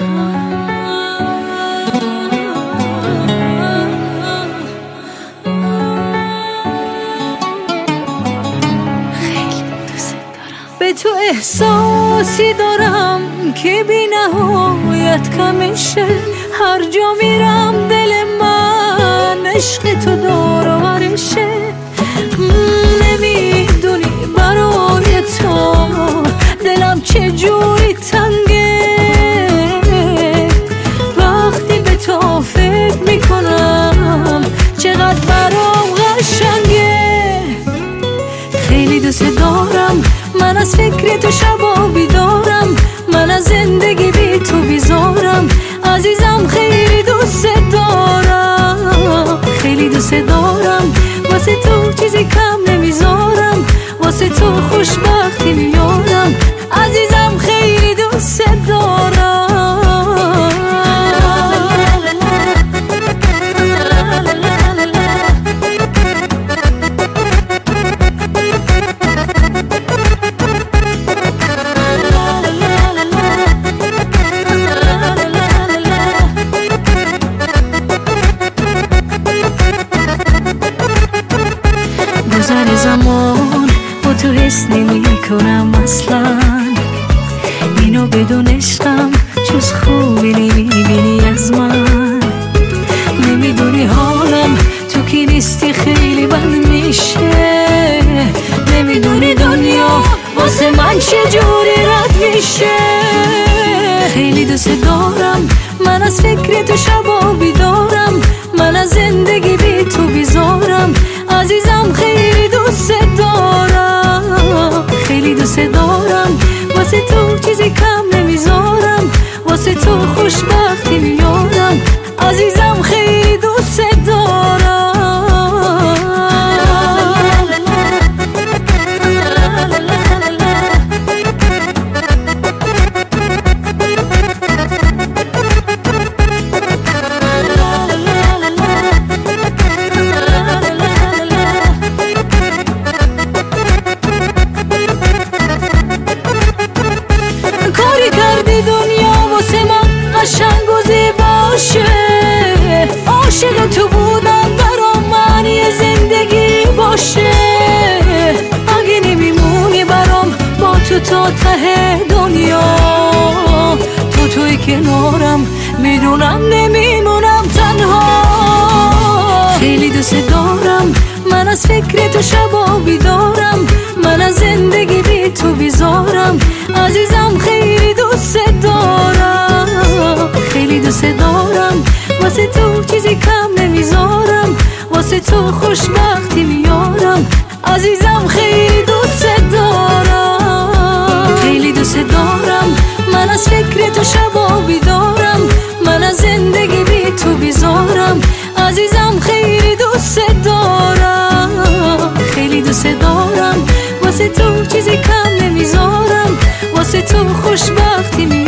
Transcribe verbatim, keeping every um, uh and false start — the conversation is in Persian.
به تو احساسی دارم که بی نهایت کمشه، هر جا میرم دل من عشق تو دور و برشه. نمیدونی برای تو دلم چجوری تنگه، وقتی به تو فکر میکنم چقدر برام قشنگه. خیلی دوست دارم، من از فکر تو شبا بیدارم، من از زندگی بی تو بیزارم. عزیزم خیلی دوست دارم، خیلی دوست دارم، واسه تو چیزی کم نمیذارم، واسه تو خوشبختی میارم. عزیزم خیلی دوست دارم. گذر زمان با تو حس نمی کنم اصلا، اینو بدون عشقم جز خوبی نمیبینی از من. نمیدونی حالم تو کی نیستی خیلی بد میشه، نمیدونی دنیا واسه من چجوری رد میشه. خیلی دوست دارم، من از فکر تو شبا بیدارم، من از زندگی بی تو بیزارم. عزیزم خیلی دوست دارم، خیلی دوست دارم، واسه تو چیزی کم نمیذارم، واسه تو خوشبختی میارم. عزیزم خیلی دوست دارم. کردی دنیا واسه من قشنگ و زیباشه، عاشق تو بودم برام معنی زندگی باشه. اگه نمیمونی برام با تو تا ته دنیا، تو توی کنارم میدونم نمیمونم تنها. خیلی دوست دارم، من از فکر تو شبا بیدارم، من از زندگی بی تو بیزارم. عزیزم خیلی دوست دارم، خیلی دوست دارم، واسه تو چیزی کم نمیذارم، واسه تو خوشبختی میارم. عزیزم خیلی دوست دارم، خیلی دوست دارم، من از فکر تو شبا بیدارم، من از زندگی بی تو بیزارم. عزیزم خیلی دوست دارم، خیلی دوست دارم، واسه تو چیزی کم نمیذارم، واسه تو خوشبختی میارم.